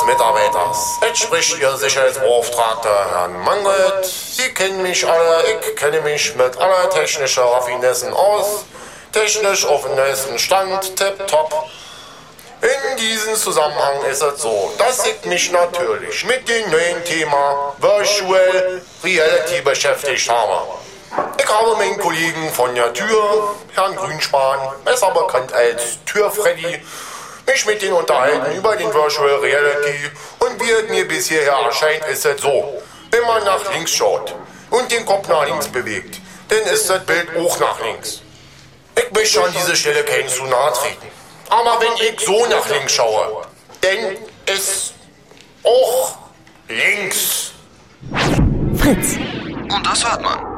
Mitarbeiters. Es spricht Ihr Sicherheitsbeauftragter Herrn Mangelt. Sie kennen mich alle, ich kenne mich mit aller technischer Raffinessen aus. Technisch auf dem neuesten Stand, tipptopp. In diesem Zusammenhang ist es so, dass ich mich natürlich mit dem neuen Thema Virtual Reality beschäftigt habe. Ich habe meinen Kollegen von der Tür, Herrn Grünspan, besser bekannt als Tür-Freddy, mich mit denen unterhalten über den Virtual Reality, und wie es mir bis hierher erscheint, ist es so: Wenn man nach links schaut und den Kopf nach links bewegt, dann ist das Bild auch nach links. Ich möchte an dieser Stelle keinen zu nahe treten. Aber wenn ich so nach links schaue, dann ist auch links. Fritz. Und das hört man.